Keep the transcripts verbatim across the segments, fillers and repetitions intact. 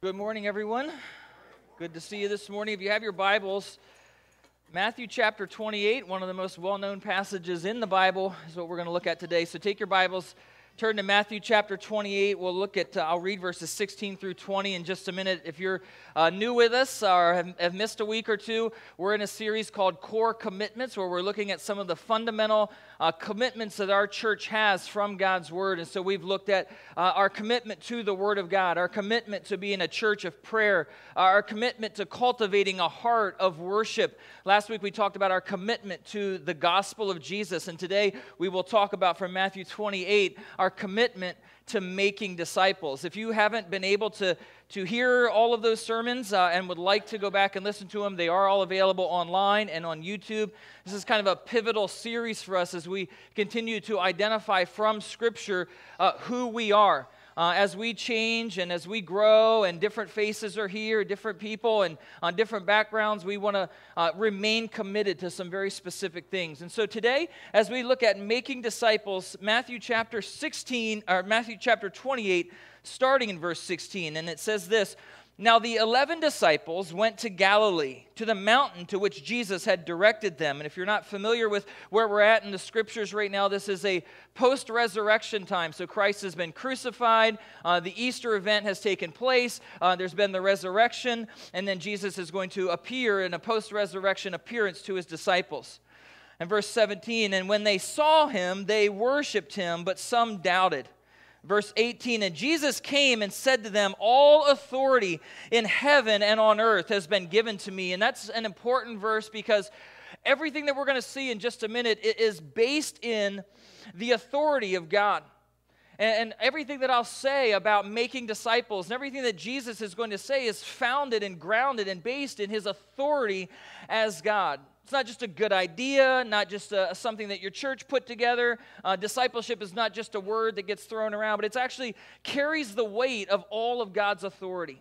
Good morning, everyone. Good to see you this morning. If you have your Bibles, Matthew chapter twenty-eight, one of the most well-known passages in the Bible, is what we're going to look at today. So take your Bibles, turn to Matthew chapter twenty-eight. We'll look at, uh, I'll read verses sixteen through twenty in just a minute. If you're uh, new with us or have, have missed a week or two, we're in a series called Core Commitments, where we're looking at some of the fundamental uh, commitments that our church has from God's Word. And so we've looked at uh, our commitment to the Word of God, our commitment to being a church of prayer, uh, our commitment to cultivating a heart of worship. Last week we talked about our commitment to the gospel of Jesus, and today we will talk about from Matthew twenty-eight, our commitment to making disciples. If you haven't been able to, to hear all of those sermons uh, and would like to go back and listen to them, they are all available online and on YouTube. This is kind of a pivotal series for us as we continue to identify from Scripture uh, who we are. Uh, as we change and as we grow and different faces are here, different people and on different backgrounds, we want to uh, remain committed to some very specific things. And so today, as we look at making disciples, Matthew chapter sixteen, or Matthew chapter twenty-eight, starting in verse sixteen, and it says this: "Now the eleven disciples went to Galilee, to the mountain to which Jesus had directed them." And if you're not familiar with where we're at in the Scriptures right now, this is a post-resurrection time. So Christ has been crucified, uh, the Easter event has taken place, uh, there's been the resurrection, and then Jesus is going to appear in a post-resurrection appearance to his disciples. And verse seventeen, "And when they saw him, they worshipped him, but some doubted." Verse eighteen, "And Jesus came and said to them, 'All authority in heaven and on earth has been given to me.'" And that's an important verse because everything that we're going to see in just a minute is based in the authority of God. And everything that I'll say about making disciples and everything that Jesus is going to say is founded and grounded and based in his authority as God. It's not just a good idea, not just a, something that your church put together. Uh, discipleship is not just a word that gets thrown around, but it actually carries the weight of all of God's authority.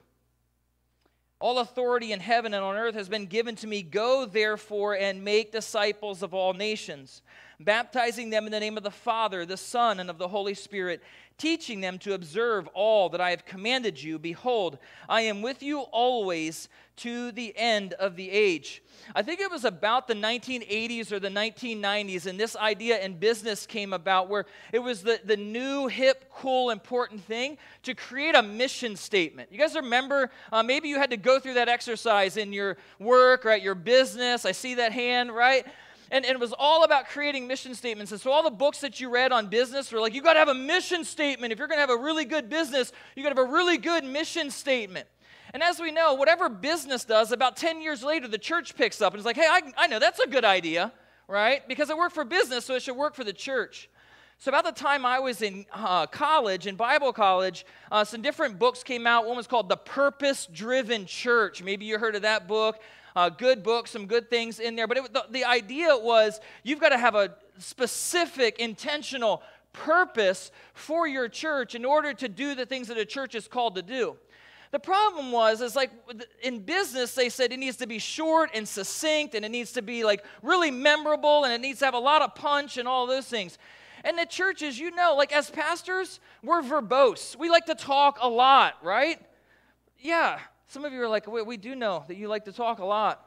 "All authority in heaven and on earth has been given to me. Go, therefore, and make disciples of all nations, baptizing them in the name of the Father, the Son, and of the Holy Spirit, teaching them to observe all that I have commanded you. Behold, I am with you always to the end of the age." I think it was about the nineteen eighties or the nineteen nineties, and this idea in business came about where it was the, the new, hip, cool, important thing to create a mission statement. You guys remember, uh, maybe you had to go through that exercise in your work or at your business. I see that hand, right? And, and it was all about creating mission statements. And so all the books that you read on business were like, you got to have a mission statement. If you're going to have a really good business, you got to have a really good mission statement. And as we know, whatever business does, about ten years later, the church picks up and is like, hey, I, I know, that's a good idea, right? Because it worked for business, so it should work for the church. So about the time I was in uh, college, in Bible college, uh, some different books came out. One was called The Purpose-Driven Church. Maybe you heard of that book. Uh, good book, some good things in there. But it, the, the idea was you've got to have a specific, intentional purpose for your church in order to do the things that a church is called to do. The problem was, is like in business, they said it needs to be short and succinct, and it needs to be like really memorable, and it needs to have a lot of punch and all those things. And the churches, you know, like as pastors, we're verbose. We like to talk a lot, right? Yeah. Some of you are like, we, we do know that you like to talk a lot.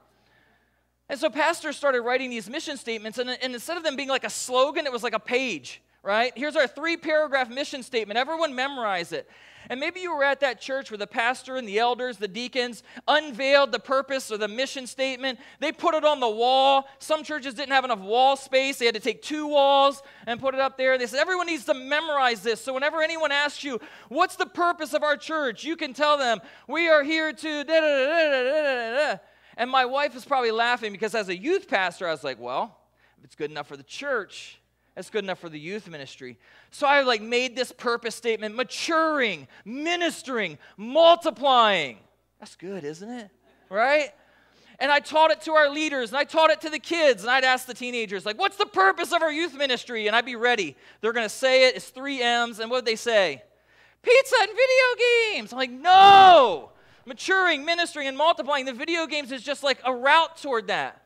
And so pastors started writing these mission statements, and, and instead of them being like a slogan, it was like a page, right? Here's our three-paragraph mission statement. Everyone memorize it. And maybe you were at that church where the pastor and the elders, the deacons, unveiled the purpose or the mission statement. They put it on the wall. Some churches didn't have enough wall space. They had to take two walls and put it up there. They said, everyone needs to memorize this. So whenever anyone asks you, what's the purpose of our church? You can tell them, we are here to da da da da da da da. And my wife is probably laughing because as a youth pastor, I was like, well, if it's good enough for the church, it's good enough for the youth ministry. So I like made this purpose statement: maturing, ministering, multiplying. That's good, isn't it? Right? And I taught it to our leaders, and I taught it to the kids, and I'd ask the teenagers, like, what's the purpose of our youth ministry? And I'd be ready. They're going to say it. It's three M's. And what would they say? Pizza and video games. I'm like, no. Maturing, ministering, and multiplying. The video games is just like a route toward that.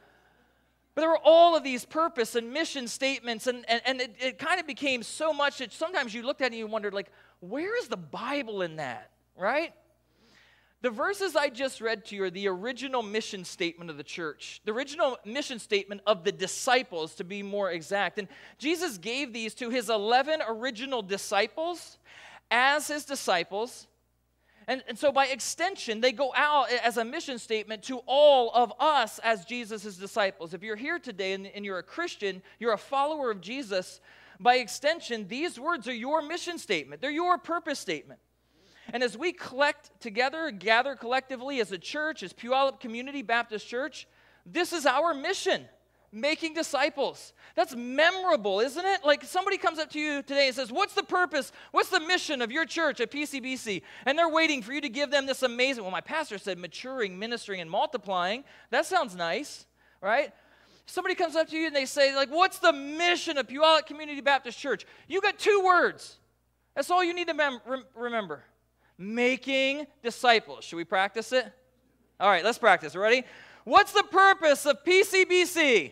But there were all of these purpose and mission statements, and, and, and it, it kind of became so much that sometimes you looked at it and you wondered, like, where is the Bible in that, right? The verses I just read to you are the original mission statement of the church, the original mission statement of the disciples, to be more exact. And Jesus gave these to his eleven original disciples as his disciples. And, and so by extension, they go out as a mission statement to all of us as Jesus' disciples. If you're here today and, and you're a Christian, you're a follower of Jesus, by extension, these words are your mission statement. They're your purpose statement. And as we collect together, gather collectively as a church, as Puyallup Community Baptist Church, this is our mission, making disciples. That's memorable, isn't it? Like somebody comes up to you today and says, what's the purpose, what's the mission of your church at P C B C? And they're waiting for you to give them this amazing, well, my pastor said maturing, ministering, and multiplying. That sounds nice, right? Somebody comes up to you and they say, like, what's the mission of Puyallup Community Baptist Church? You got two words. That's all you need to mem- rem- remember. Making disciples. Should we practice it? All right, let's practice. Ready? What's the purpose of P C B C?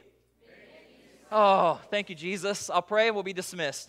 Oh, thank you, Jesus. I'll pray and we'll be dismissed.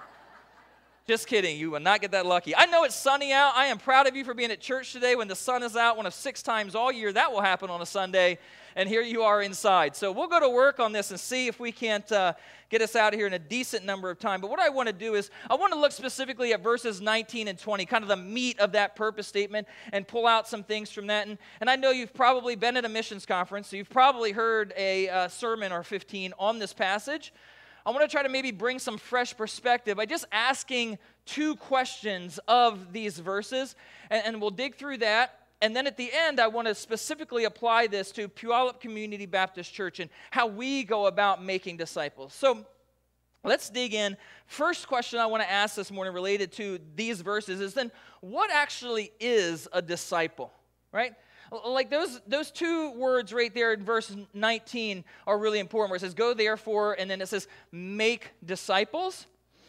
Just kidding. You will not get that lucky. I know it's sunny out. I am proud of you for being at church today when the sun is out. One of six times all year that will happen on a Sunday. And here you are inside. So we'll go to work on this and see if we can't uh, get us out of here in a decent number of time. But what I want to do is I want to look specifically at verses nineteen and twenty, kind of the meat of that purpose statement, and pull out some things from that. And, and I know you've probably been at a missions conference, so you've probably heard a uh, sermon or fifteen on this passage. I want to try to maybe bring some fresh perspective by just asking two questions of these verses, and, and we'll dig through that. And then at the end, I want to specifically apply this to Puyallup Community Baptist Church and how we go about making disciples. So let's dig in. First question I want to ask this morning related to these verses is then, what actually is a disciple, right? Like those, those two words right there in verse nineteen are really important, where it says, go therefore, and then it says, make disciples.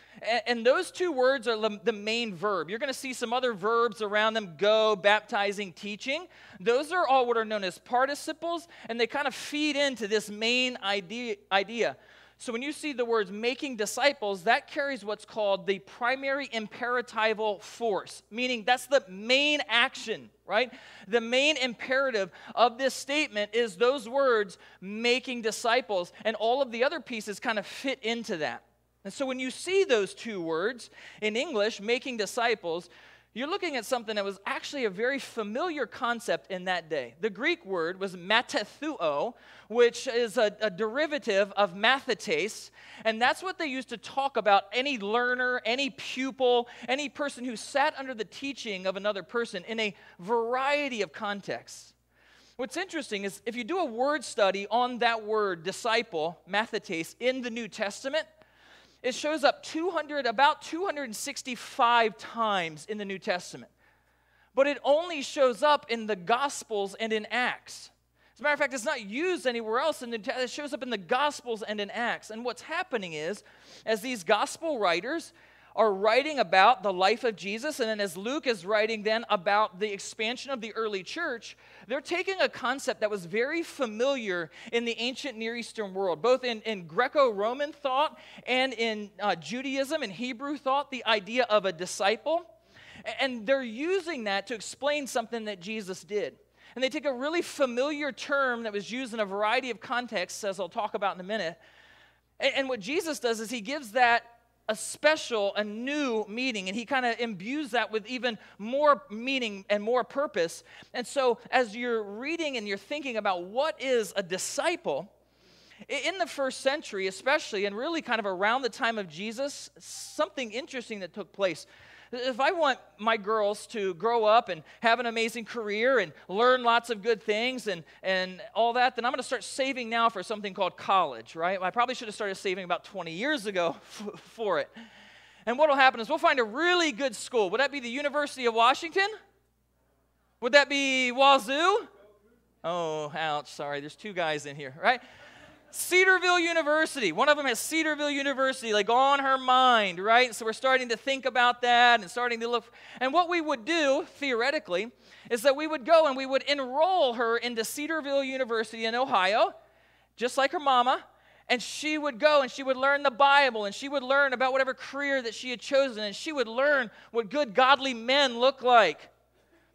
And those two words are the main verb. You're going to see some other verbs around them: go, baptizing, teaching. Those are all what are known as participles, and they kind of feed into this main idea. So when you see the words making disciples, that carries what's called the primary imperatival force, meaning that's the main action, right? The main imperative of this statement is those words, making disciples, and all of the other pieces kind of fit into that. And so when you see those two words in English, making disciples, you're looking at something that was actually a very familiar concept in that day. The Greek word was matethuo, which is a, a derivative of mathetes, and that's what they used to talk about any learner, any pupil, any person who sat under the teaching of another person in a variety of contexts. What's interesting is if you do a word study on that word, disciple, mathetes, in the New Testament, it shows up two hundred, about two hundred sixty-five times in the New Testament. But it only shows up in the Gospels and in Acts. As a matter of fact, it's not used anywhere else in the New Testament. It shows up in the Gospels and in Acts. And what's happening is, as these Gospel writers are writing about the life of Jesus, and then as Luke is writing then about the expansion of the early church, they're taking a concept that was very familiar in the ancient Near Eastern world, both in, in Greco-Roman thought and in uh, Judaism and Hebrew thought, the idea of a disciple. And they're using that to explain something that Jesus did. And they take a really familiar term that was used in a variety of contexts, as I'll talk about in a minute. And, and what Jesus does is he gives that a special, a new meaning, and he kind of imbues that with even more meaning and more purpose. And so as you're reading and you're thinking about what is a disciple, in the first century especially, and really kind of around the time of Jesus, something interesting that took place. If I want my girls to grow up and have an amazing career and learn lots of good things and, and all that, then I'm going to start saving now for something called college, right? I probably should have started saving about twenty years ago f- for it. And what will happen is we'll find a really good school. Would that be the University of Washington? Would that be Wazoo? Oh, ouch, sorry, there's two guys in here, right? Cedarville University. One of them has Cedarville University, like on her mind, right? So we're starting to think about that and starting to look. And what we would do, theoretically, is that we would go and we would enroll her into Cedarville University in Ohio, just like her mama, and she would go and she would learn the Bible, and she would learn about whatever career that she had chosen, and she would learn what good godly men look like.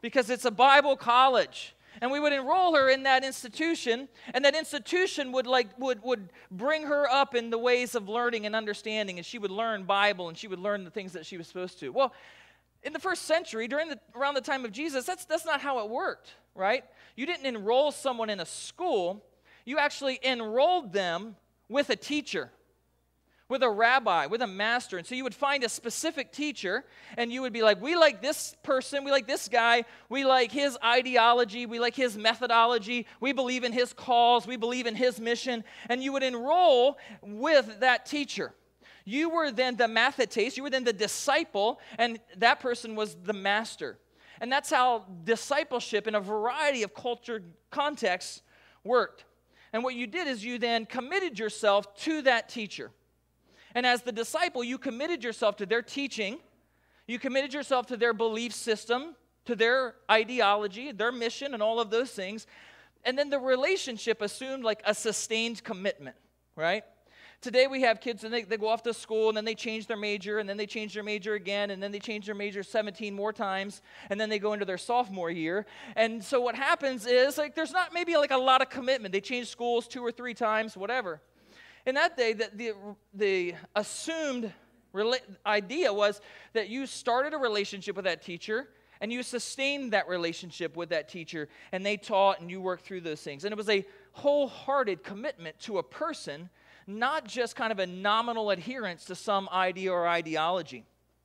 because it's a Bible college. And we would enroll her in that institution, and that institution would like would would bring her up in the ways of learning and understanding, and she would learn Bible, and she would learn the things that she was supposed to. Well, in the first century, during the around the time of Jesus, that's that's not how it worked, right? You didn't enroll someone in a school. You actually enrolled them with a teacher, with a rabbi, with a master. And so you would find a specific teacher, and you would be like, we like this person, we like this guy, we like his ideology, we like his methodology, we believe in his cause, we believe in his mission, and you would enroll with that teacher. You were then the mathetes, you were then the disciple, and that person was the master. And that's how discipleship in a variety of culture contexts worked. And what you did is you then committed yourself to that teacher. And as the disciple, you committed yourself to their teaching, you committed yourself to their belief system, to their ideology, their mission, and all of those things. And then the relationship assumed like a sustained commitment, right? Today we have kids and they, they go off to school and then they change their major and then they change their major again and then they change their major seventeen more times and then they go into their sophomore year. And so what happens is like there's not maybe like a lot of commitment. They change schools two or three times, whatever. In that day, the, the, the assumed rela- idea was that you started a relationship with that teacher and you sustained that relationship with that teacher and they taught and you worked through those things. And it was a wholehearted commitment to a person, not just kind of a nominal adherence to some idea or ideology.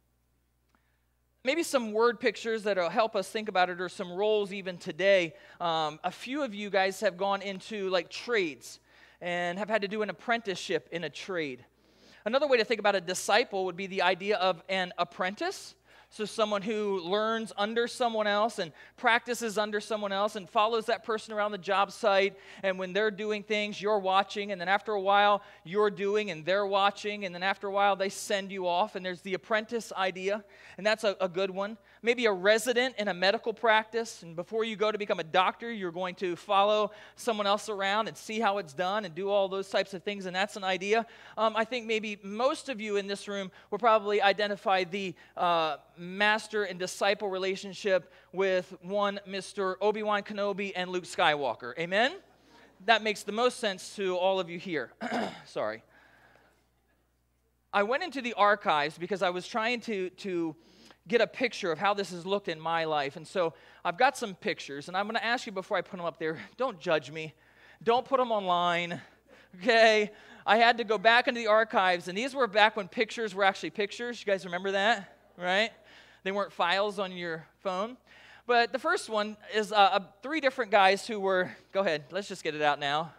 Maybe some word pictures that will help us think about it or some roles even today. Um, a few of you guys have gone into like trades and have had to do an apprenticeship in a trade. Another way to think about a disciple would be the idea of an apprentice. So someone who learns under someone else and practices under someone else and follows that person around the job site. And when they're doing things, you're watching. And then after a while, you're doing and they're watching. And then after a while, they send you off. And there's the apprentice idea. And that's a, a good one. Maybe a resident in a medical practice. And before you go to become a doctor, you're going to follow someone else around and see how it's done and do all those types of things. And that's an idea. Um, I think maybe most of you in this room will probably identify the uh, master and disciple relationship with one Mister Obi-Wan Kenobi and Luke Skywalker. Amen? That makes the most sense to all of you here. Sorry. I went into the archives because I was trying to, to get a picture of how this has looked in my life. And so I've got some pictures, and I'm going to ask you before I put them up there, don't judge me. Don't put them online, okay? I had to go back into the archives, and these were back when pictures were actually pictures. You guys remember that, right? They weren't files on your phone. But the first one is uh, uh, three different guys who were, go ahead, let's just get it out now.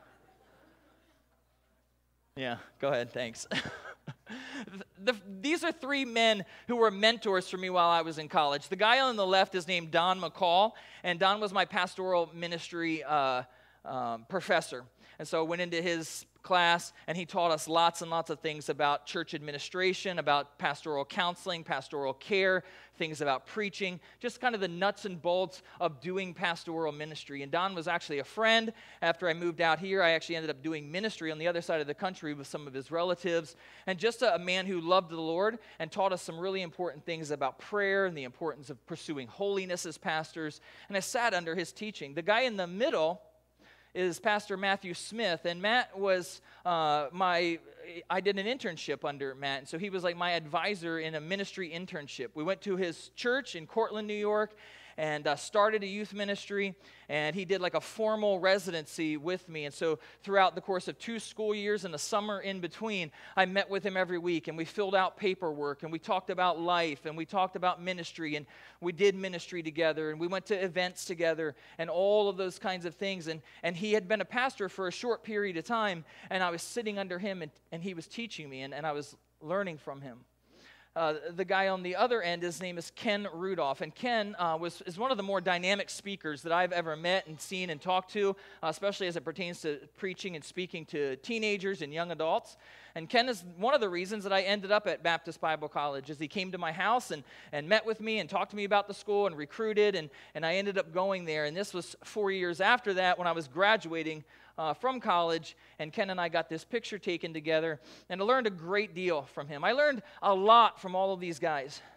Yeah, go ahead, thanks. the, these are three men who were mentors for me while I was in college. The guy on the left is named Don McCall, and Don was my pastoral ministry uh, um, professor. And so I went into his class, and he taught us lots and lots of things about church administration, about pastoral counseling, pastoral care, things about preaching, just kind of the nuts and bolts of doing pastoral ministry. And Don was actually a friend. After I moved out here, I actually ended up doing ministry on the other side of the country with some of his relatives, and just a, a man who loved the Lord and taught us some really important things about prayer and the importance of pursuing holiness as pastors. And I sat under his teaching. The guy in the middle is Pastor Matthew Smith, and Matt was uh, my, I did an internship under Matt, and so he was like my advisor in a ministry internship. We went to his church in Cortland, New York, and uh, started a youth ministry, and he did like a formal residency with me. And so throughout the course of two school years and a summer in between, I met with him every week, and we filled out paperwork, and we talked about life, and we talked about ministry, and we did ministry together, and we went to events together, and all of those kinds of things. And, and he had been a pastor for a short period of time, and I was sitting under him, and, and he was teaching me, and, and I was learning from him. Uh, the guy on the other end, his name is Ken Rudolph, and Ken uh, was is one of the more dynamic speakers that I've ever met and seen and talked to, uh, especially as it pertains to preaching and speaking to teenagers and young adults. And Ken is one of the reasons that I ended up at Baptist Bible College, as he came to my house and, and met with me and talked to me about the school and recruited, and, and I ended up going there. And this was four years after that when I was graduating Uh, from college, and Ken and I got this picture taken together, and I learned a great deal from him. I learned a lot from all of these guys.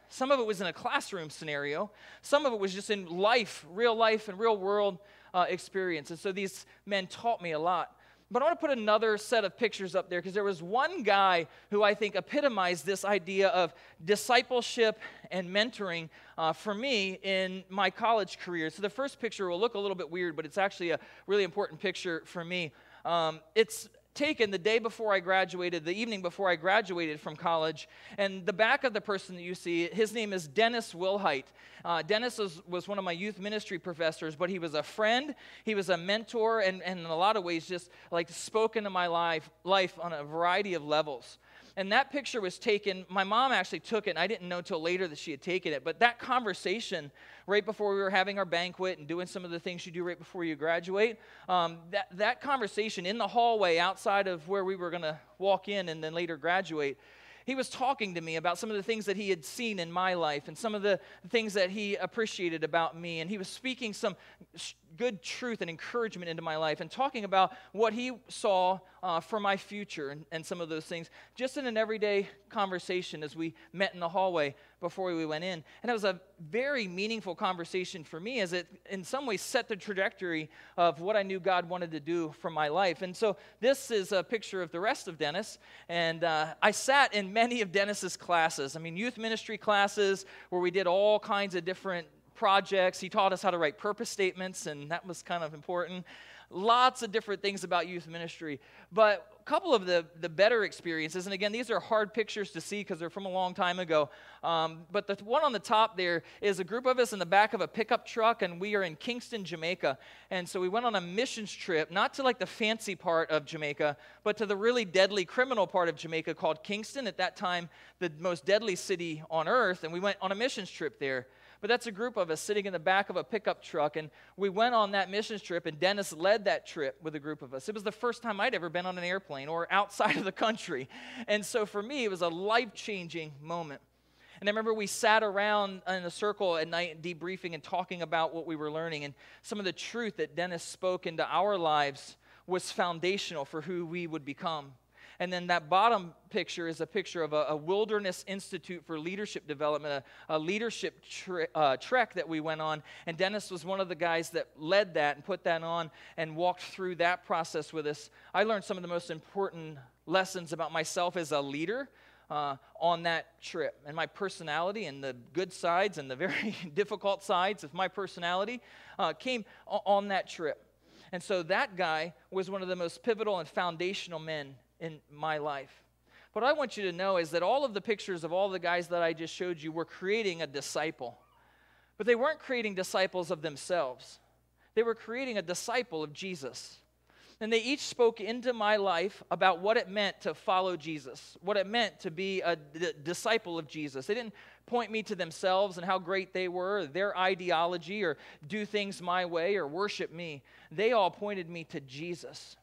Some of it was in a classroom scenario. Some of it was just in life, real life and real world uh, experience. And so these men taught me a lot. But I want to put another set of pictures up there because there was one guy who I think epitomized this idea of discipleship and mentoring uh, for me in my college career. So the first picture will look a little bit weird, but it's actually a really important picture for me. Um, it's taken the day before I graduated, the evening before I graduated from college, and the back of the person that you see, his name is Dennis Wilhite. Uh, Dennis was, was one of my youth ministry professors, but he was a friend, he was a mentor, and, and in a lot of ways just like spoke into my life, life on a variety of levels. And that picture was taken, my mom actually took it, and I didn't know till later that she had taken it, but that conversation right before we were having our banquet and doing some of the things you do right before you graduate, um, that, that conversation in the hallway outside of where we were going to walk in and then later graduate, he was talking to me about some of the things that he had seen in my life and some of the things that he appreciated about me. And he was speaking some good truth and encouragement into my life and talking about what he saw uh, for my future and, and some of those things, just in an everyday conversation as we met in the hallway before we went in. And it was a very meaningful conversation for me as it in some ways set the trajectory of what I knew God wanted to do for my life. And so this is a picture of the rest of Dennis. And uh, I sat in many of Dennis's classes. I mean, youth ministry classes where we did all kinds of different projects. He taught us how to write purpose statements, and that was kind of important. Lots of different things about youth ministry. But a couple of the, the better experiences, and again, these are hard pictures to see because they're from a long time ago. Um, but the one on the top there is a group of us in the back of a pickup truck, and we are in Kingston, Jamaica. And so we went on a missions trip, not to like the fancy part of Jamaica, but to the really deadly criminal part of Jamaica called Kingston, at that time the most deadly city on earth, and we went on a missions trip there. But that's a group of us sitting in the back of a pickup truck, and we went on that missions trip, and Dennis led that trip with a group of us. It was the first time I'd ever been on an airplane or outside of the country, and so for me, it was a life-changing moment. And I remember we sat around in a circle at night debriefing and talking about what we were learning, and some of the truth that Dennis spoke into our lives was foundational for who we would become. And then that bottom picture is a picture of a, a Wilderness Institute for Leadership Development, a, a leadership tre- uh, trek that we went on. And Dennis was one of the guys that led that and put that on and walked through that process with us. I learned some of the most important lessons about myself as a leader uh, on that trip. And my personality and the good sides and the very difficult sides of my personality uh, came o- on that trip. And so that guy was one of the most pivotal and foundational men in my life. What I want you to know is that all of the pictures of all the guys that I just showed you were creating a disciple. But they weren't creating disciples of themselves. They were creating a disciple of Jesus. And they each spoke into my life about what it meant to follow Jesus, what it meant to be a d- disciple of Jesus. They didn't point me to themselves and how great they were, or their ideology, or do things my way, or worship me. They all pointed me to Jesus.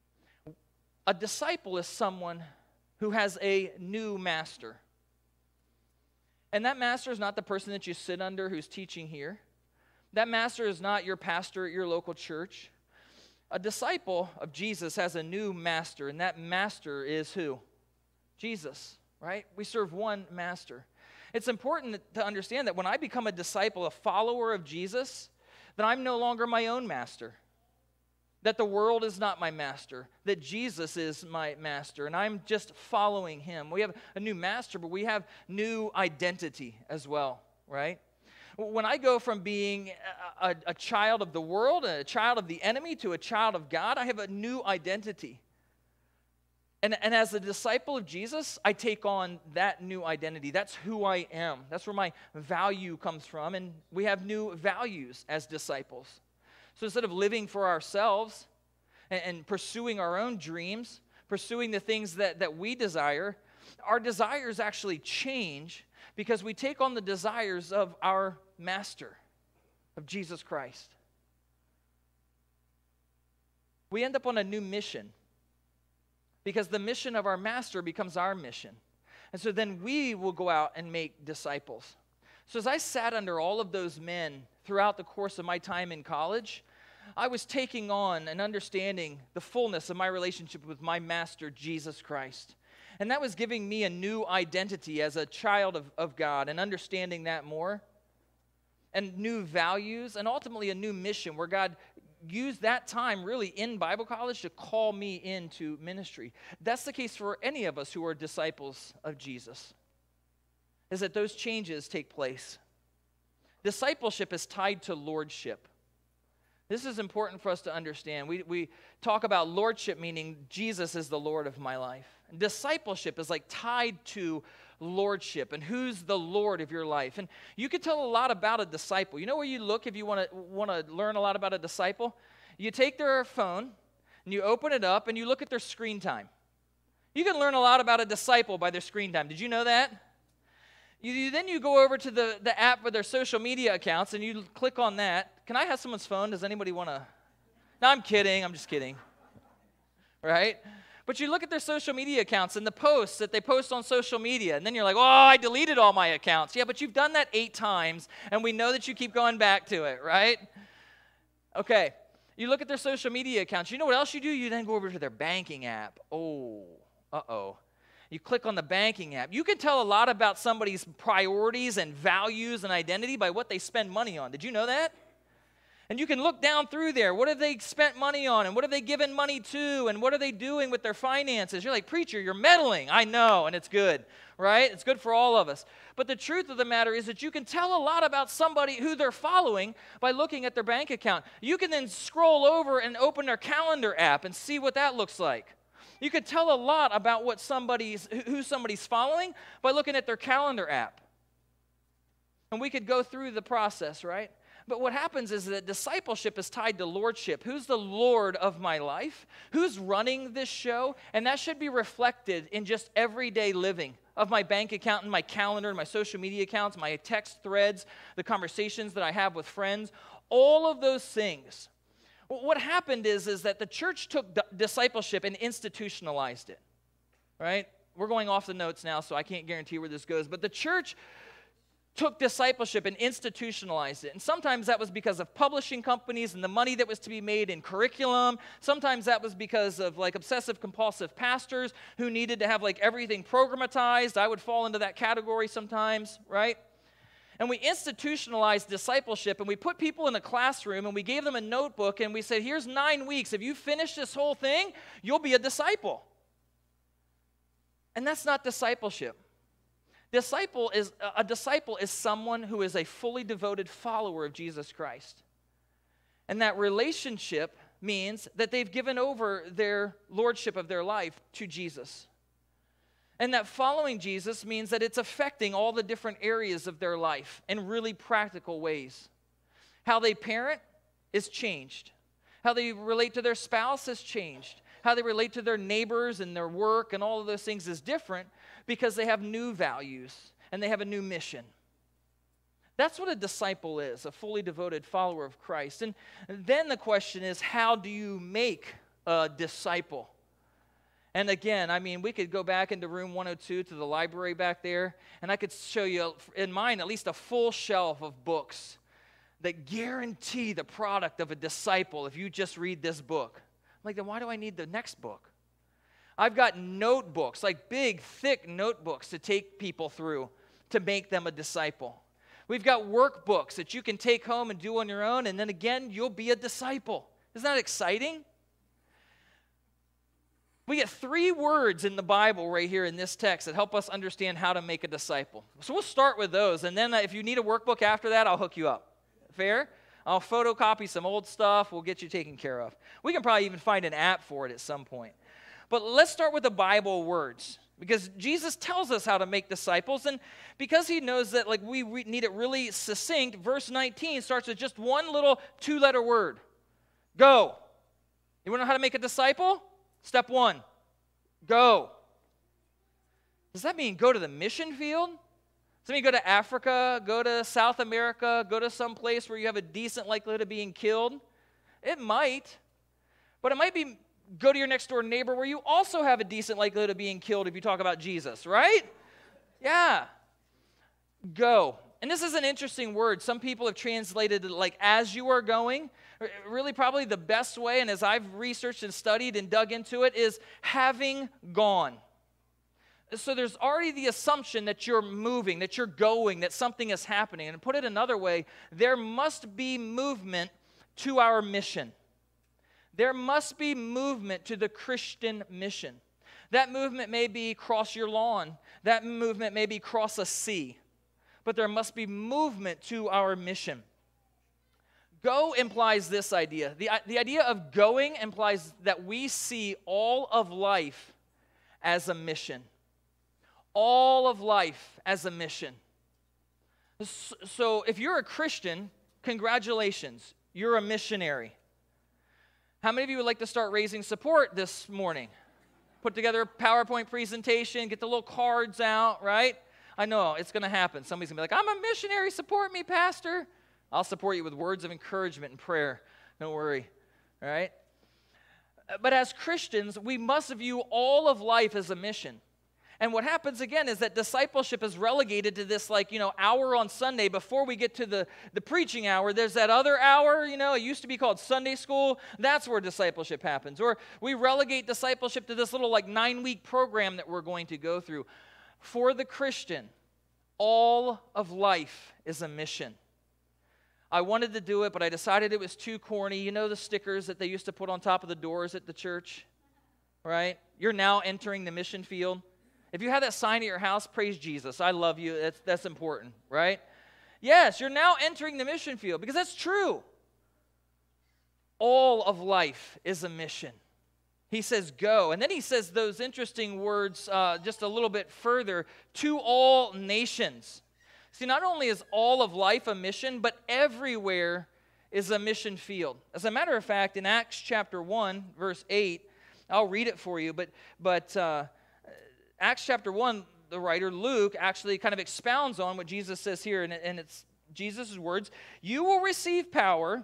A disciple is someone who has a new master. And that master is not the person that you sit under who's teaching here. That master is not your pastor at your local church. A disciple of Jesus has a new master, and that master is who? Jesus, right? We serve one master. It's important to understand that when I become a disciple, a follower of Jesus, that I'm no longer my own master. That the world is not my master, that Jesus is my master, and I'm just following him. We have a new master, but we have new identity as well, right? When I go from being a, a, a child of the world, a child of the enemy, to a child of God, I have a new identity. And, and as a disciple of Jesus, I take on that new identity. That's who I am. That's where my value comes from, and we have new values as disciples. So instead of living for ourselves and, and pursuing our own dreams, pursuing the things that, that we desire, our desires actually change because we take on the desires of our master, of Jesus Christ. We end up on a new mission because the mission of our master becomes our mission. And so then we will go out and make disciples. So as I sat under all of those men throughout the course of my time in college, I was taking on and understanding the fullness of my relationship with my master, Jesus Christ. And that was giving me a new identity as a child of, of God and understanding that more. And new values and ultimately a new mission where God used that time really in Bible college to call me into ministry. That's the case for any of us who are disciples of Jesus, is that those changes take place. Discipleship is tied to lordship. This is important for us to understand. We, we talk about lordship, meaning Jesus is the Lord of my life. And discipleship is like tied to lordship and who's the Lord of your life. And you can tell a lot about a disciple. You know where you look if you want to want to learn a lot about a disciple? You take their phone and you open it up and you look at their screen time. You can learn a lot about a disciple by their screen time. Did you know that? You, you, then you go over to the, the app for their social media accounts and you click on that. Can I have someone's phone? Does anybody want to? No, I'm kidding. I'm just kidding. Right? But you look at their social media accounts and the posts that they post on social media, and then you're like, oh, I deleted all my accounts. Yeah, but you've done that eight times, and we know that you keep going back to it, right? Okay, you look at their social media accounts. You know what else you do? You then go over to their banking app. Oh, uh-oh. You click on the banking app. You can tell a lot about somebody's priorities and values and identity by what they spend money on. Did you know that? And you can look down through there. What have they spent money on? And what have they given money to? And what are they doing with their finances? You're like, preacher, you're meddling. I know, and it's good, right? It's good for all of us. But the truth of the matter is that you can tell a lot about somebody who they're following by looking at their bank account. You can then scroll over and open their calendar app and see what that looks like. You can tell a lot about what somebody's, who somebody's following by looking at their calendar app. And we could go through the process, right? But what happens is that discipleship is tied to lordship. Who's the Lord of my life? Who's running this show? And that should be reflected in just everyday living of my bank account and my calendar and my social media accounts, my text threads, the conversations that I have with friends, all of those things. What happened is, is that the church took d- discipleship and institutionalized it, right? We're going off the notes now, so I can't guarantee where this goes. But the church took discipleship and institutionalized it. And sometimes that was because of publishing companies and the money that was to be made in curriculum. Sometimes that was because of like obsessive compulsive pastors who needed to have like everything programatized. I would fall into that category sometimes, right? And we institutionalized discipleship, and we put people in a classroom, and we gave them a notebook, and we said, here's nine weeks. If you finish this whole thing, you'll be a disciple. And that's not discipleship. Disciple is a disciple is someone who is a fully devoted follower of Jesus Christ. And that relationship means that they've given over their lordship of their life to Jesus. And that following Jesus means that it's affecting all the different areas of their life in really practical ways. How they parent is changed. How they relate to their spouse has changed. How they relate to their neighbors and their work and all of those things is different because they have new values and they have a new mission. That's what a disciple is, a fully devoted follower of Christ. And then the question is, how do you make a disciple? And again, I mean, we could go back into room one oh two to the library back there, and I could show you in mine at least a full shelf of books that guarantee the product of a disciple if you just read this book. I'm like, then why do I need the next book? I've got notebooks, like big, thick notebooks to take people through to make them a disciple. We've got workbooks that you can take home and do on your own, and then again, you'll be a disciple. Isn't that exciting? We get three words in the Bible right here in this text that help us understand how to make a disciple. So we'll start with those, and then if you need a workbook after that, I'll hook you up. Fair? I'll photocopy some old stuff. We'll get you taken care of. We can probably even find an app for it at some point. But let's start with the Bible words, because Jesus tells us how to make disciples, and because he knows that like we re- need it really succinct, verse nineteen starts with just one little two-letter word. Go. You want to know how to make a disciple? Step one, go. Does that mean go to the mission field? Does that mean go to Africa, go to South America, go to some place where you have a decent likelihood of being killed? It might, but it might be go to your next door neighbor where you also have a decent likelihood of being killed if you talk about Jesus, right? Yeah. Go. And this is an interesting word. Some people have translated it like as you are going. Really probably the best way, and as I've researched and studied and dug into it, is having gone. So there's already the assumption that you're moving, that you're going, that something is happening. And to put it another way, there must be movement to our mission. There must be movement to the Christian mission. That movement may be cross your lawn. That movement may be cross a sea. But there must be movement to our mission. Go implies this idea. The, the idea of going implies that we see all of life as a mission. All of life as a mission. So if you're a Christian, congratulations, you're a missionary. How many of you would like to start raising support this morning? Put together a PowerPoint presentation, get the little cards out, right? I know, it's going to happen. Somebody's going to be like, I'm a missionary, support me, pastor. I'll support you with words of encouragement and prayer. Don't worry, all right? But as Christians, we must view all of life as a mission. And what happens again is that discipleship is relegated to this, like, you know, hour on Sunday before we get to the, the preaching hour. There's that other hour, you know, it used to be called Sunday school. That's where discipleship happens. Or we relegate discipleship to this little, like, nine-week program that we're going to go through. For the Christian, all of life is a mission. I wanted to do it, but I decided it was too corny. You know the stickers that they used to put on top of the doors at the church, right? You're now entering the mission field. If you have that sign at your house, praise Jesus. I love you. That's, that's important, right? Yes, you're now entering the mission field because that's true. All of life is a mission. He says, go. And then he says those interesting words uh, just a little bit further, to all nations. See, not only is all of life a mission, but everywhere is a mission field. As a matter of fact, in Acts chapter one, verse eight, I'll read it for you, but but uh, Acts chapter one, the writer Luke actually kind of expounds on what Jesus says here, and, and it's Jesus' words, you will receive power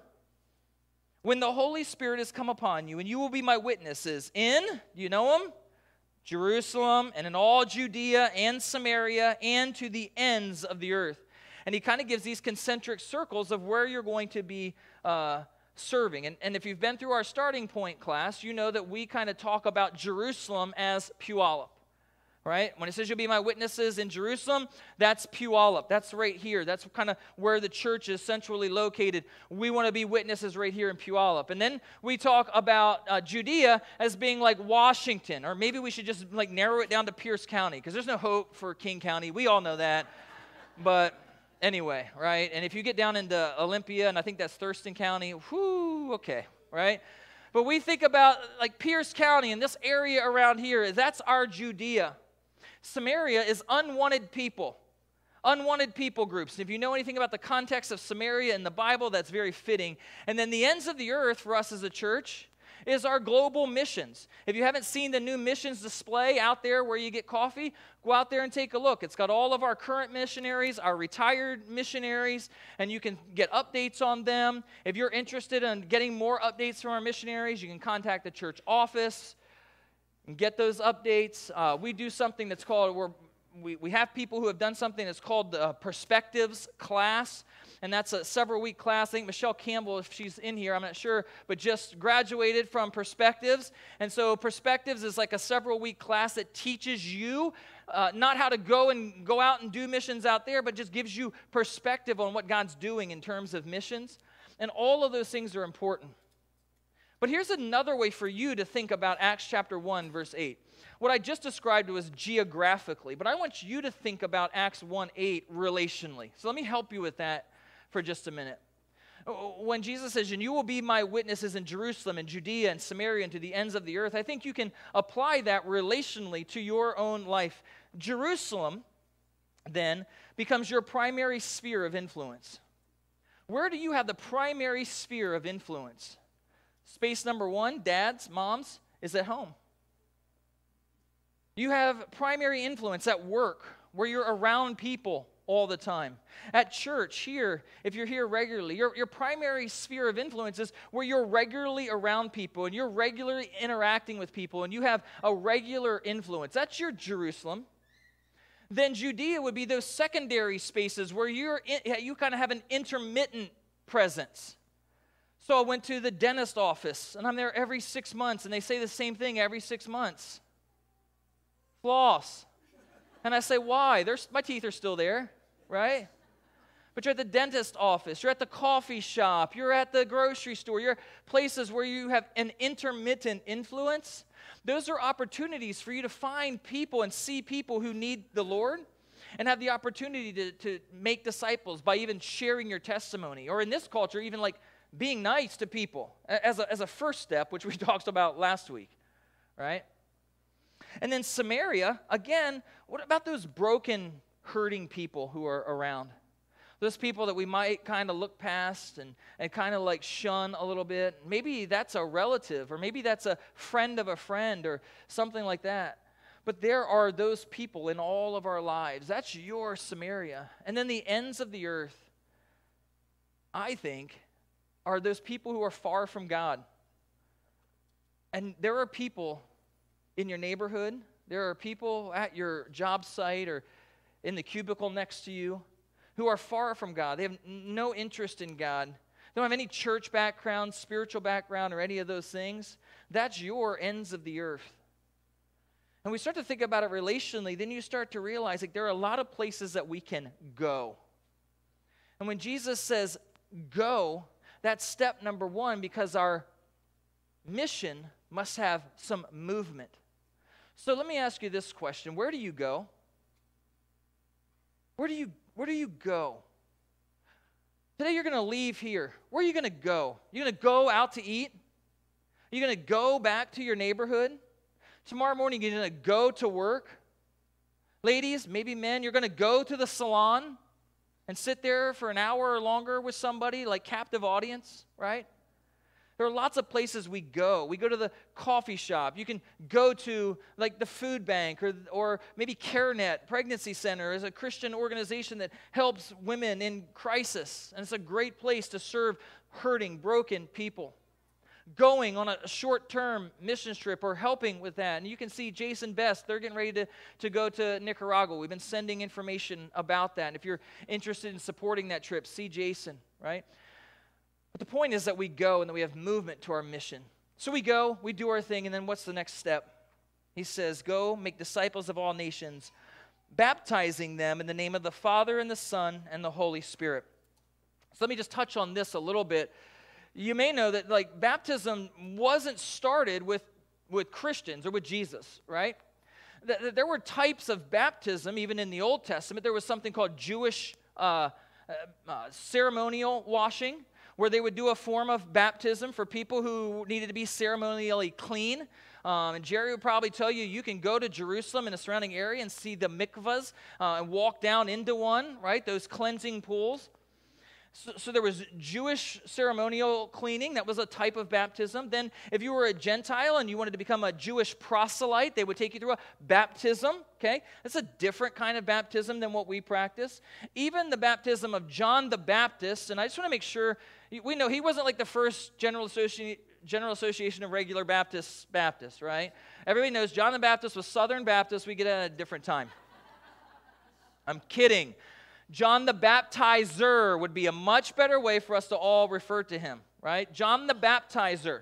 when the Holy Spirit has come upon you, and you will be my witnesses in, do you know them? Jerusalem, and in all Judea and Samaria, and to the ends of the earth. And he kind of gives these concentric circles of where you're going to be uh, serving. And, and if you've been through our starting point class, you know that we kind of talk about Jerusalem as Puyallup. Right? When it says you'll be my witnesses in Jerusalem, that's Puyallup. That's right here. That's kind of where the church is centrally located. We want to be witnesses right here in Puyallup. And then we talk about uh, Judea as being like Washington, or maybe we should just like narrow it down to Pierce County, because there's no hope for King County. We all know that. But anyway, right? And if you get down into Olympia, and I think that's Thurston County, whoo, okay, right? But we think about like Pierce County and this area around here, that's our Judea. Samaria is unwanted people, unwanted people groups. If you know anything about the context of Samaria in the Bible, that's very fitting. And then the ends of the earth for us as a church is our global missions. If you haven't seen the new missions display out there where you get coffee, go out there and take a look. It's got all of our current missionaries, our retired missionaries, and you can get updates on them. If you're interested in getting more updates from our missionaries, you can contact the church office and get those updates. Uh, we do something that's called, we're, we, we have people who have done something that's called the Perspectives class, and that's a several-week class. I think Michelle Campbell, if she's in here, I'm not sure, but just graduated from Perspectives. And so Perspectives is like a several-week class that teaches you uh, not how to go and go out and do missions out there, but just gives you perspective on what God's doing in terms of missions. And all of those things are important. But here's another way for you to think about Acts chapter one, verse eight. What I just described was geographically, but I want you to think about Acts one eight relationally. So let me help you with that for just a minute. When Jesus says, and you will be my witnesses in Jerusalem and Judea and Samaria and to the ends of the earth, I think you can apply that relationally to your own life. Jerusalem, then, becomes your primary sphere of influence. Where do you have the primary sphere of influence? Space number one, dads, moms, is at home. You have primary influence at work, where you're around people all the time. At church, here, if you're here regularly, your, your primary sphere of influence is where you're regularly around people and you're regularly interacting with people and you have a regular influence. That's your Jerusalem. Then Judea would be those secondary spaces where you're in, you kind of have an intermittent presence. So I went to the dentist office, and I'm there every six months, and they say the same thing every six months. Floss. And I say, why? There's, my teeth are still there, right? But you're at the dentist office, you're at the coffee shop, you're at the grocery store, you're places where you have an intermittent influence. Those are opportunities for you to find people and see people who need the Lord and have the opportunity to, to make disciples by even sharing your testimony. Or in this culture, even like being nice to people as a, as a first step, which we talked about last week, right? And then Samaria, again, what about those broken, hurting people who are around? Those people that we might kind of look past and, and kind of like shun a little bit. Maybe that's a relative, or maybe that's a friend of a friend, or something like that. But there are those people in all of our lives. That's your Samaria. And then the ends of the earth, I think, are those people who are far from God. And there are people in your neighborhood, there are people at your job site or in the cubicle next to you who are far from God. They have no interest in God. They don't have any church background, spiritual background, or any of those things. That's your ends of the earth. And we start to think about it relationally, then you start to realize like there are a lot of places that we can go. And when Jesus says go, that's step number one, because our mission must have some movement. So let me ask you this question. Where do you go? Where do you Where do you go? Today you're going to leave here. Where are you going to go? You're going to go out to eat? Are you going to go back to your neighborhood? Tomorrow morning you're going to go to work? Ladies, maybe men, you're going to go to the salon and sit there for an hour or longer with somebody, like captive audience, right? There are lots of places we go. We go to the coffee shop. You can go to like the food bank or, or maybe CareNet, Pregnancy Center is a Christian organization that helps women in crisis. And it's a great place to serve hurting, broken people. Going on a short-term mission trip or helping with that. And you can see Jason Best, they're getting ready to, to go to Nicaragua. We've been sending information about that. And if you're interested in supporting that trip, see Jason, right? But the point is that we go and that we have movement to our mission. So we go, we do our thing, and then what's the next step? He says, go, make disciples of all nations, baptizing them in the name of the Father and the Son and the Holy Spirit. So let me just touch on this a little bit. You may know that like baptism wasn't started with, with Christians or with Jesus, right? There were types of baptism, even in the Old Testament. There was something called Jewish uh, uh, ceremonial washing, where they would do a form of baptism for people who needed to be ceremonially clean. Um, and Jerry would probably tell you, you can go to Jerusalem and the surrounding area and see the mikvahs uh, and walk down into one, right? Those cleansing pools. So, so there was Jewish ceremonial cleaning. That was a type of baptism. Then if you were a Gentile and you wanted to become a Jewish proselyte, they would take you through a baptism, okay? That's a different kind of baptism than what we practice. Even the baptism of John the Baptist, and I just want to make sure, we know he wasn't like the first General Association, General Association of Regular Baptists, Baptist, right? Everybody knows John the Baptist was Southern Baptist. We get it at a different time. I'm kidding. John the Baptizer would be a much better way for us to all refer to him, right? John the Baptizer.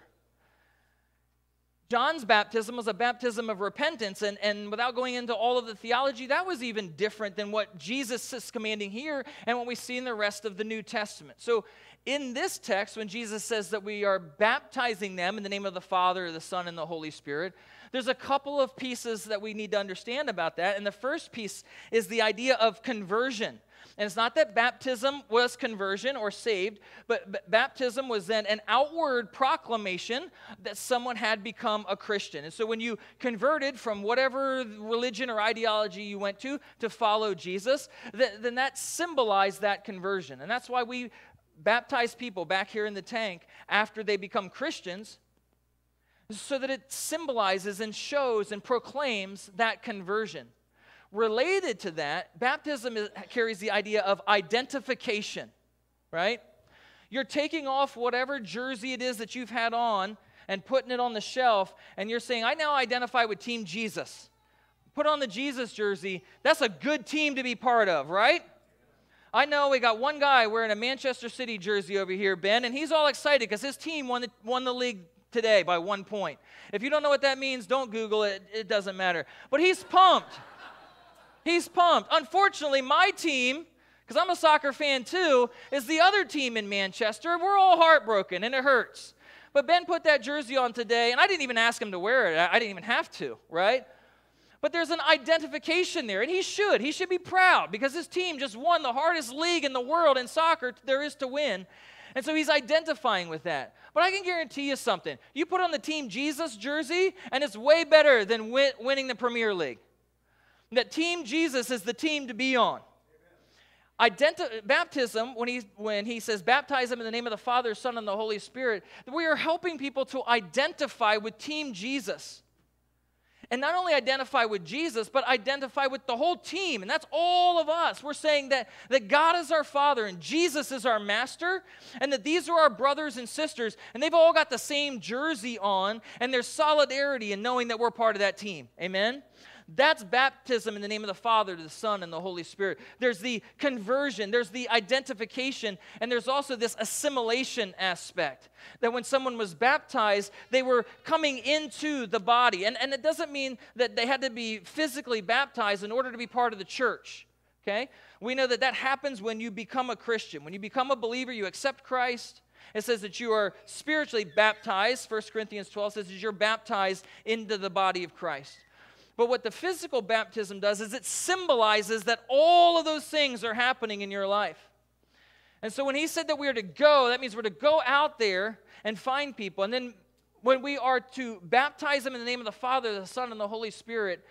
John's baptism was a baptism of repentance, and, and without going into all of the theology, that was even different than what Jesus is commanding here and what we see in the rest of the New Testament. So in this text, when Jesus says that we are baptizing them in the name of the Father, the Son, and the Holy Spirit, there's a couple of pieces that we need to understand about that. And the first piece is the idea of conversion. And it's not that baptism was conversion or saved, but b- baptism was then an outward proclamation that someone had become a Christian. And so when you converted from whatever religion or ideology you went to to follow Jesus, th- then that symbolized that conversion. And that's why we baptize people back here in the tank after they become Christians, so that it symbolizes and shows and proclaims that conversion. Related to that, baptism is, carries the idea of identification, right? You're taking off whatever jersey it is that you've had on and putting it on the shelf, and you're saying, I now identify with Team Jesus. Put on the Jesus jersey. That's a good team to be part of, right? I know we got one guy wearing a Manchester City jersey over here, Ben, and he's all excited because his team won the, won the league today by one point. If you don't know what that means, don't Google it. It doesn't matter. But he's pumped. He's pumped. Unfortunately, my team, because I'm a soccer fan too, is the other team in Manchester. We're all heartbroken, and it hurts. But Ben put that jersey on today, and I didn't even ask him to wear it. I didn't even have to, right? But there's an identification there, and he should. He should be proud because his team just won the hardest league in the world in soccer there is to win. And so he's identifying with that. But I can guarantee you something. You put on the Team Jesus jersey, and it's way better than win- winning the Premier League. That Team Jesus is the team to be on. Identi- baptism, when he, when he says baptize them in the name of the Father, Son, and the Holy Spirit, we are helping people to identify with Team Jesus. And not only identify with Jesus, but identify with the whole team. And that's all of us. We're saying that, that God is our Father and Jesus is our Master, and that these are our brothers and sisters, and they've all got the same jersey on, and there's solidarity in knowing that we're part of that team. Amen? That's baptism in the name of the Father, the Son, and the Holy Spirit. There's the conversion, there's the identification, and there's also this assimilation aspect. That when someone was baptized, they were coming into the body. And, and it doesn't mean that they had to be physically baptized in order to be part of the church. Okay? We know that that happens when you become a Christian. When you become a believer, you accept Christ. It says that you are spiritually baptized. First Corinthians twelve says that you're baptized into the body of Christ. But what the physical baptism does is it symbolizes that all of those things are happening in your life. And so when he said that we are to go, that means we're to go out there and find people. And then when we are to baptize them in the name of the Father, the Son, and the Holy Spirit,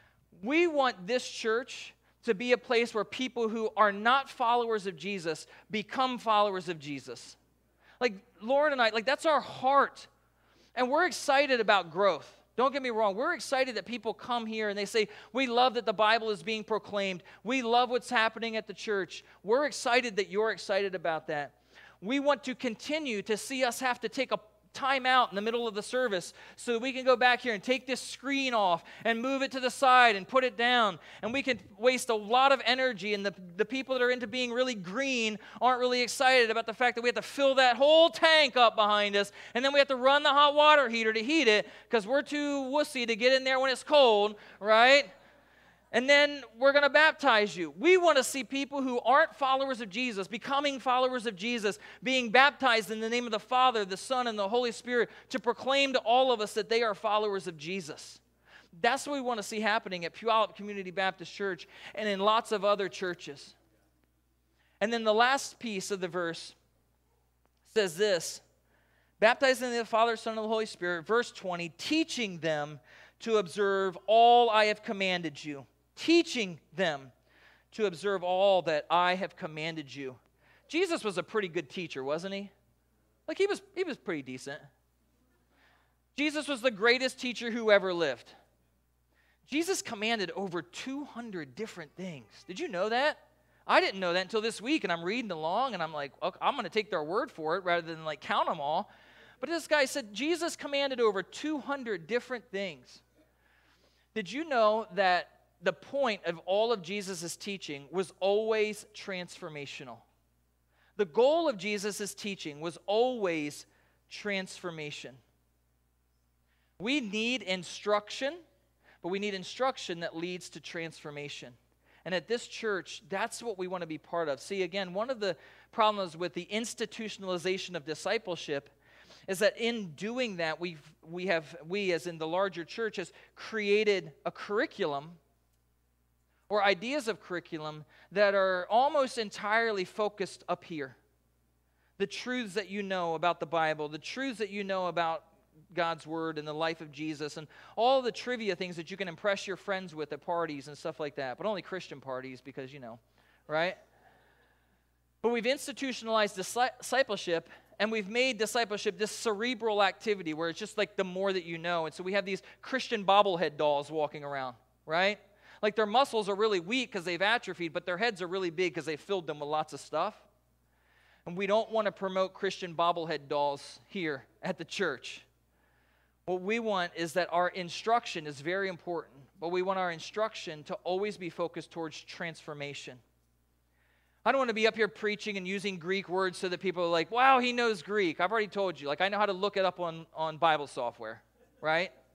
we want this church to be a place where people who are not followers of Jesus become followers of Jesus. Like Lauren and I, like that's our heart. And we're excited about growth. Don't get me wrong. We're excited that people come here and they say, we love that the Bible is being proclaimed. We love what's happening at the church. We're excited that you're excited about that. We want to continue to see us have to take a time out in the middle of the service so that we can go back here and take this screen off and move it to the side and put it down. And we can waste a lot of energy, and the, the people that are into being really green aren't really excited about the fact that we have to fill that whole tank up behind us, and then we have to run the hot water heater to heat it because we're too wussy to get in there when it's cold, right? And then we're going to baptize you. We want to see people who aren't followers of Jesus, becoming followers of Jesus, being baptized in the name of the Father, the Son, and the Holy Spirit to proclaim to all of us that they are followers of Jesus. That's what we want to see happening at Puyallup Community Baptist Church and in lots of other churches. And then the last piece of the verse says this, baptized in the Father, Son, and the Holy Spirit, verse twenty, teaching them to observe all I have commanded you. Teaching them to observe all that I have commanded you. Jesus was a pretty good teacher, wasn't he? Like he was, he was pretty decent. Jesus was the greatest teacher who ever lived. Jesus commanded over two hundred different things. Did you know that? I didn't know that until this week, and I'm reading along, and I'm like, okay, I'm going to take their word for it rather than like count them all. But this guy said Jesus commanded over two hundred different things. Did you know that the point of all of Jesus' teaching was always transformational? The goal of Jesus' teaching was always transformation. We need instruction, but we need instruction that leads to transformation. And at this church, that's what we want to be part of. See, again, one of the problems with the institutionalization of discipleship is that in doing that, we've, we have, we as in the larger church, has created a curriculum or ideas of curriculum that are almost entirely focused up here. The truths that you know about the Bible, the truths that you know about God's Word and the life of Jesus, and all the trivia things that you can impress your friends with at parties and stuff like that, but only Christian parties because, you know, right? But we've institutionalized discipleship, and we've made discipleship this cerebral activity where it's just like the more that you know. And so we have these Christian bobblehead dolls walking around, right? Like their muscles are really weak because they've atrophied, but their heads are really big because they filled them with lots of stuff. And we don't want to promote Christian bobblehead dolls here at the church. What we want is that our instruction is very important, but we want our instruction to always be focused towards transformation. I don't want to be up here preaching and using Greek words so that people are like, wow, he knows Greek. I've already told you. Like, I know how to look it up on, on Bible software, right?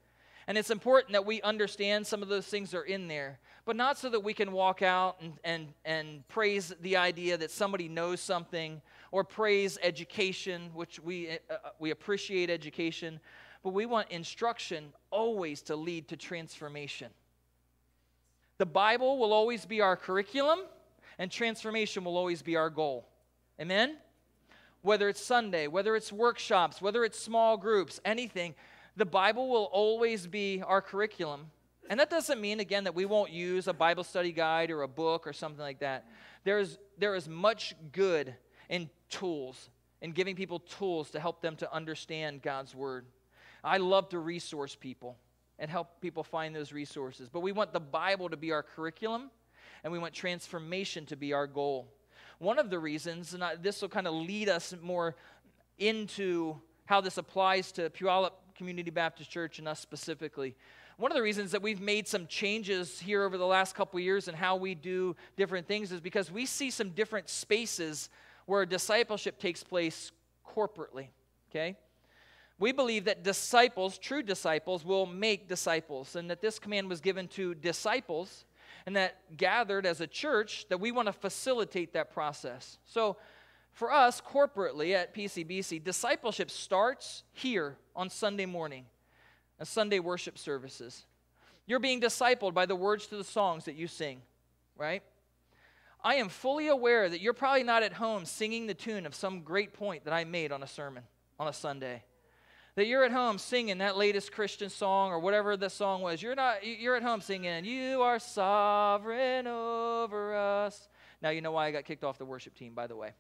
And it's important that we understand some of those things are in there, but not so that we can walk out and, and, and praise the idea that somebody knows something, or praise education, which we, uh, we appreciate education, but we want instruction always to lead to transformation. The Bible will always be our curriculum, and transformation will always be our goal. Amen? Whether it's Sunday, whether it's workshops, whether it's small groups, anything, the Bible will always be our curriculum. And that doesn't mean, again, that we won't use a Bible study guide or a book or something like that. There is, there is much good in tools, in giving people tools to help them to understand God's Word. I love to resource people and help people find those resources. But we want the Bible to be our curriculum, and we want transformation to be our goal. One of the reasons, and I, this will kind of lead us more into how this applies to Puyallup Community Baptist Church and us specifically. One of the reasons that we've made some changes here over the last couple of years in how we do different things is because we see some different spaces where discipleship takes place corporately, okay? We believe that disciples, true disciples, will make disciples, and that this command was given to disciples, and that gathered as a church, that we want to facilitate that process. So for us, corporately at P C B C, discipleship starts here on Sunday morning, a Sunday worship services. You're being discipled by the words to the songs that you sing, right? I am fully aware that you're probably not at home singing the tune of some great point that I made on a sermon on a Sunday. That you're at home singing that latest Christian song or whatever the song was. You're not. You're at home singing, "You are sovereign over us." Now you know why I got kicked off the worship team, by the way.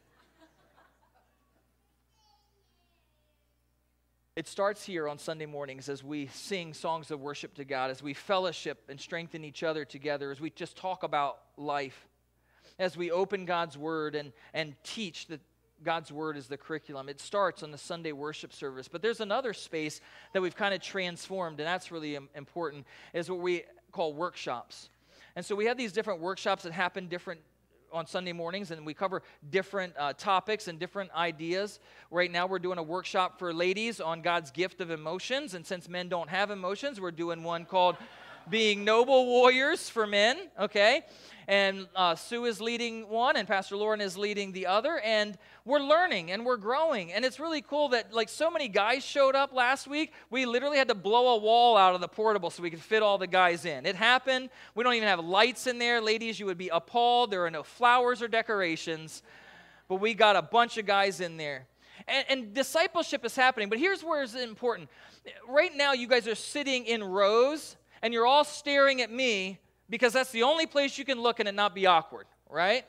It starts here on Sunday mornings as we sing songs of worship to God, as we fellowship and strengthen each other together, as we just talk about life, as we open God's Word and, and teach that God's Word is the curriculum. It starts on the Sunday worship service. But there's another space that we've kind of transformed, and that's really important, is what we call workshops. And so we have these different workshops that happen different on Sunday mornings, and we cover different uh, topics and different ideas. Right now we're doing a workshop for ladies on God's gift of emotions, and since men don't have emotions, we're doing one called Being Noble Warriors for Men, okay? And uh, Sue is leading one, and Pastor Lauren is leading the other, and we're learning, and we're growing, and it's really cool that, like, so many guys showed up last week, we literally had to blow a wall out of the portable so we could fit all the guys in. It happened. We don't even have lights in there. Ladies, you would be appalled. There are no flowers or decorations, but we got a bunch of guys in there. And, and discipleship is happening, but here's where it's important. Right now, you guys are sitting in rows, and you're all staring at me, because that's the only place you can look and it not be awkward, right?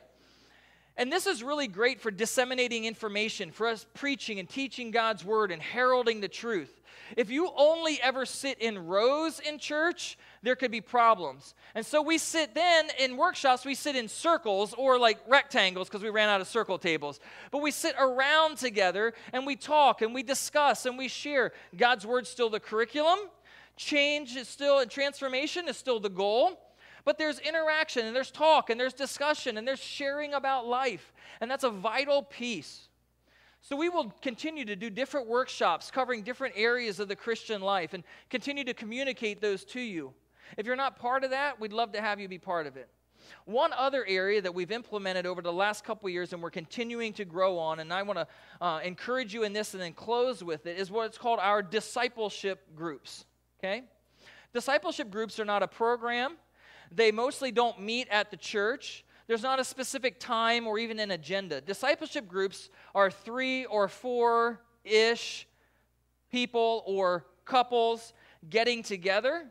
And this is really great for disseminating information, for us preaching and teaching God's Word and heralding the truth. If you only ever sit in rows in church, there could be problems. And so we sit then in workshops, we sit in circles or like rectangles because we ran out of circle tables. But we sit around together and we talk and we discuss and we share. God's Word's still the curriculum. Change is still, and transformation is still the goal. But there's interaction, and there's talk, and there's discussion, and there's sharing about life. And that's a vital piece. So we will continue to do different workshops covering different areas of the Christian life and continue to communicate those to you. If you're not part of that, we'd love to have you be part of it. One other area that we've implemented over the last couple of years and we're continuing to grow on, and I want to uh, encourage you in this and then close with it, is what's called our discipleship groups. Okay? Discipleship groups are not a program. They mostly don't meet at the church. There's not a specific time or even an agenda. Discipleship groups are three or four-ish people or couples getting together,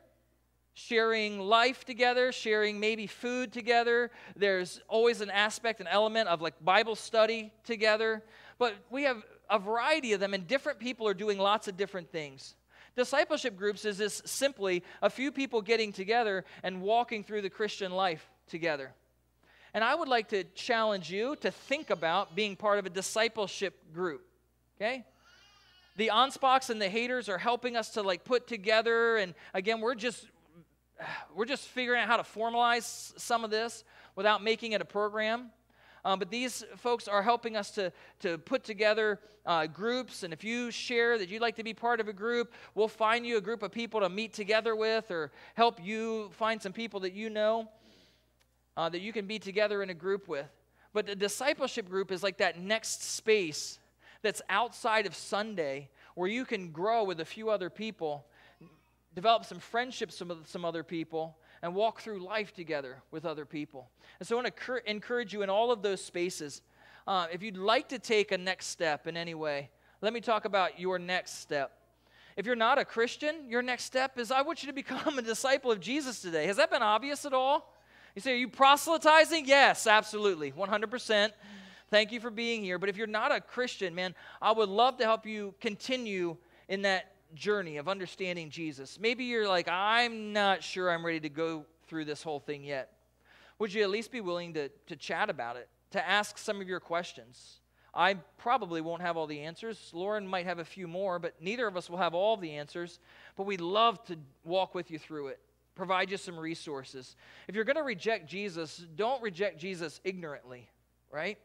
sharing life together, sharing maybe food together. There's always an aspect, an element of like Bible study together. But we have a variety of them, and different people are doing lots of different things. Discipleship groups is this simply a few people getting together and walking through the Christian life together. And I would like to challenge you to think about being part of a discipleship group, okay? The Ansbachs and the Haters are helping us to like put together, and again, we're just we're just figuring out how to formalize some of this without making it a program. Um, but these folks are helping us to, to put together uh, groups. And if you share that you'd like to be part of a group, we'll find you a group of people to meet together with, or help you find some people that you know uh, that you can be together in a group with. But the discipleship group is like that next space that's outside of Sunday, where you can grow with a few other people, develop some friendships with some other people, and walk through life together with other people. And so I want to encourage you in all of those spaces. Uh, if you'd like to take a next step in any way, let me talk about your next step. If you're not a Christian, your next step is, I want you to become a disciple of Jesus today. Has that been obvious at all? You say, are you proselytizing? Yes, absolutely, one hundred percent. Thank you for being here. But if you're not a Christian, man, I would love to help you continue in that journey of understanding Jesus. Maybe you're like, I'm not sure I'm ready to go through this whole thing yet. Would you at least be willing to, to chat about it, to ask some of your questions? I probably won't have all the answers. Lauren might have a few more, but neither of us will have all the answers. But we'd love to walk with you through it, provide you some resources. If you're going to reject Jesus, don't reject Jesus ignorantly, right?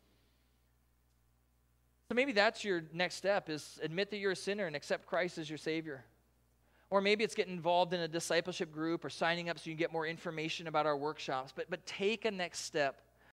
So maybe that's your next step, is admit that you're a sinner and accept Christ as your Savior. Or maybe it's getting involved in a discipleship group or signing up so you can get more information about our workshops. But, but take a next step